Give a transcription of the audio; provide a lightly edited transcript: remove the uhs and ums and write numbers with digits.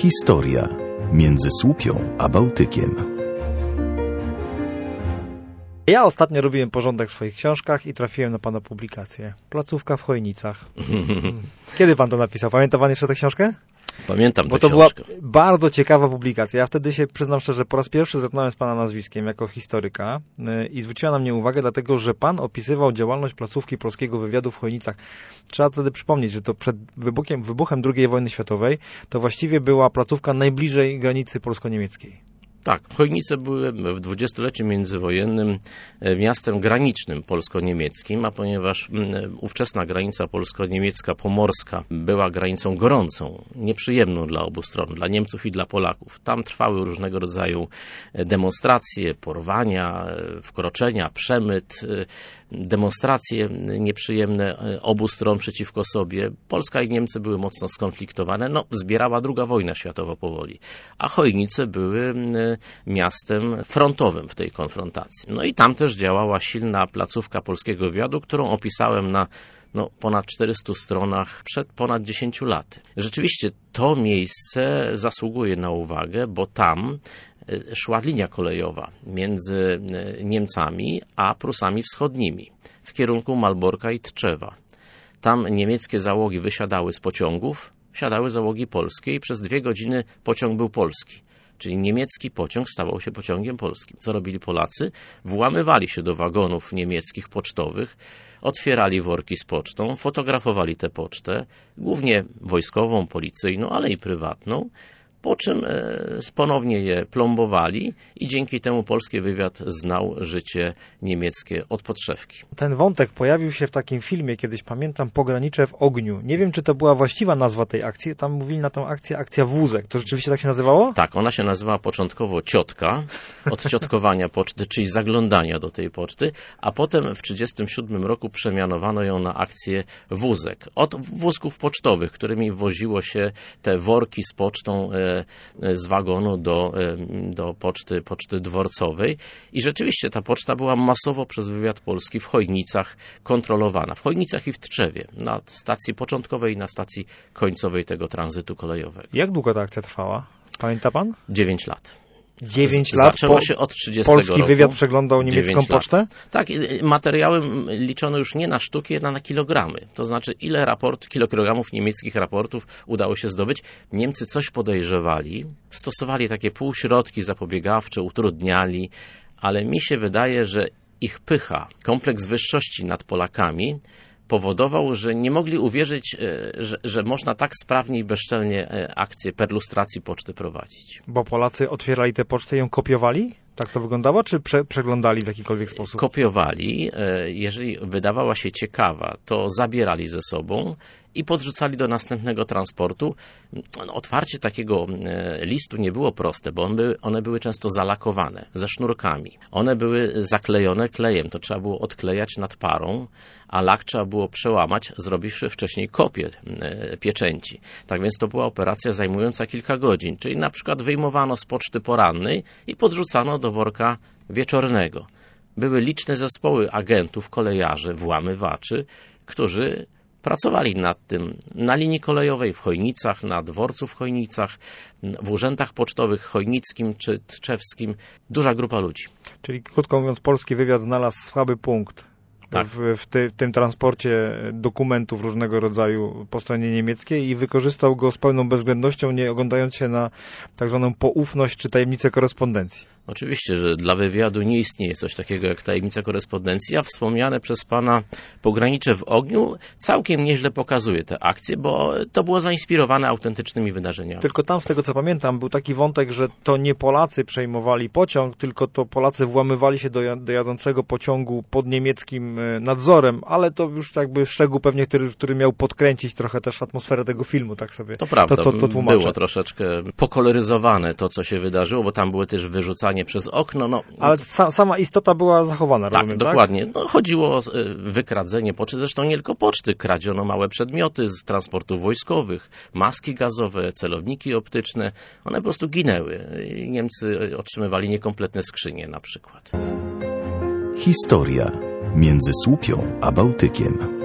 Historia między Słupią a Bałtykiem. Ja ostatnio robiłem porządek w swoich książkach i trafiłem na pana publikację. Placówka w Chojnicach. Kiedy pan to napisał? Pamięta pan jeszcze tę książkę? Pamiętam tę Bo to książkę. była bardzo ciekawa publikacja. Ja wtedy się, przyznam szczerze, po raz pierwszy zetknąłem z pana nazwiskiem jako historyka i zwróciła na mnie uwagę, dlatego że pan opisywał działalność placówki polskiego wywiadu w Chojnicach. Trzeba wtedy przypomnieć, że to przed wybuchem II wojny światowej to właściwie była placówka najbliżej granicy polsko-niemieckiej. Tak, Chojnice były w dwudziestoleciu międzywojennym miastem granicznym polsko-niemieckim, a ponieważ ówczesna granica polsko-niemiecka pomorska była granicą gorącą, nieprzyjemną dla obu stron, dla Niemców i dla Polaków. Tam trwały różnego rodzaju demonstracje, porwania, wkroczenia, przemyt, demonstracje nieprzyjemne obu stron przeciwko sobie. Polska i Niemcy były mocno skonfliktowane. Zbierała II wojna światowa powoli, a Chojnice były miastem frontowym w tej konfrontacji. I tam też działała silna placówka polskiego wywiadu, którą opisałem na ponad 400 stronach przed ponad 10 laty. Rzeczywiście to miejsce zasługuje na uwagę, bo tam szła linia kolejowa między Niemcami a Prusami Wschodnimi w kierunku Malborka i Tczewa. Tam niemieckie załogi wysiadały z pociągów, wsiadały załogi polskie i przez 2 godziny pociąg był polski. Czyli niemiecki pociąg stawał się pociągiem polskim. Co robili Polacy? Włamywali się do wagonów niemieckich pocztowych, otwierali worki z pocztą, fotografowali tę pocztę, głównie wojskową, policyjną, ale i prywatną, po czym ponownie je plombowali i dzięki temu polski wywiad znał życie niemieckie od podszewki. Ten wątek pojawił się w takim filmie, kiedyś pamiętam, Pogranicze w ogniu. Nie wiem, czy to była właściwa nazwa tej akcji. Tam mówili na tę akcję akcja Wózek. To rzeczywiście tak się nazywało? Tak, ona się nazywała początkowo Ciotka, od ciotkowania poczty, czyli zaglądania do tej poczty, a potem w 1937 roku przemianowano ją na akcję Wózek. Od wózków pocztowych, którymi woziło się te worki z pocztą z wagonu do poczty dworcowej i rzeczywiście ta poczta była masowo przez wywiad polski w Chojnicach kontrolowana. W Chojnicach i w Tczewie, na stacji początkowej i na stacji końcowej tego tranzytu kolejowego. Jak długo ta akcja trwała? Pamięta pan? 9 lat. 9 lat Zaczęło się od 30 polski roku. wywiad przeglądał niemiecką pocztę? Tak, materiały liczono już nie na sztuki, a na kilogramy. To znaczy, ile kilogramów niemieckich raportów udało się zdobyć. Niemcy coś podejrzewali, stosowali takie półśrodki zapobiegawcze, utrudniali, ale mi się wydaje, że ich pycha, kompleks wyższości nad Polakami powodował, że nie mogli uwierzyć, że można tak sprawnie i bezczelnie akcję perlustracji poczty prowadzić. Bo Polacy otwierali tę pocztę i ją kopiowali? Tak to wyglądało, czy przeglądali w jakikolwiek sposób? Kopiowali. Jeżeli wydawała się ciekawa, to zabierali ze sobą i podrzucali do następnego transportu. Otwarcie takiego listu nie było proste, bo one były często zalakowane ze sznurkami. One były zaklejone klejem, to trzeba było odklejać nad parą, a lak trzeba było przełamać, zrobiwszy wcześniej kopię pieczęci. Tak więc to była operacja zajmująca kilka godzin, czyli na przykład wyjmowano z poczty porannej i podrzucano do worka wieczornego. Były liczne zespoły agentów, kolejarzy, włamywaczy, którzy pracowali nad tym na linii kolejowej w Chojnicach, na dworcu w Chojnicach, w urzędach pocztowych chojnickim czy tczewskim. Duża grupa ludzi. Czyli krótko mówiąc, polski wywiad znalazł słaby punkt. Tak. W tym transporcie dokumentów różnego rodzaju po stronie niemieckiej i wykorzystał go z pełną bezwzględnością, nie oglądając się na tak zwaną poufność czy tajemnicę korespondencji. Oczywiście, że dla wywiadu nie istnieje coś takiego jak tajemnica korespondencji, a wspomniane przez pana Pogranicze w ogniu całkiem nieźle pokazuje te akcje, bo to było zainspirowane autentycznymi wydarzeniami. Tylko tam, z tego co pamiętam, był taki wątek, że to nie Polacy przejmowali pociąg, tylko to Polacy włamywali się do jadącego pociągu pod niemieckim nadzorem, ale to już jakby szczegół pewnie, który miał podkręcić trochę też atmosferę tego filmu, tak sobie to prawda, to tłumaczę. Było troszeczkę pokoloryzowane to, co się wydarzyło, bo tam były też wyrzucanie przez okno. Ale sama istota była zachowana, tak, rozumiem, dokładnie. Tak? Chodziło o wykradzenie poczty, zresztą nie tylko poczty, kradziono małe przedmioty z transportów wojskowych, maski gazowe, celowniki optyczne, one po prostu ginęły. Niemcy otrzymywali niekompletne skrzynie na przykład. Historia między Słupią a Bałtykiem.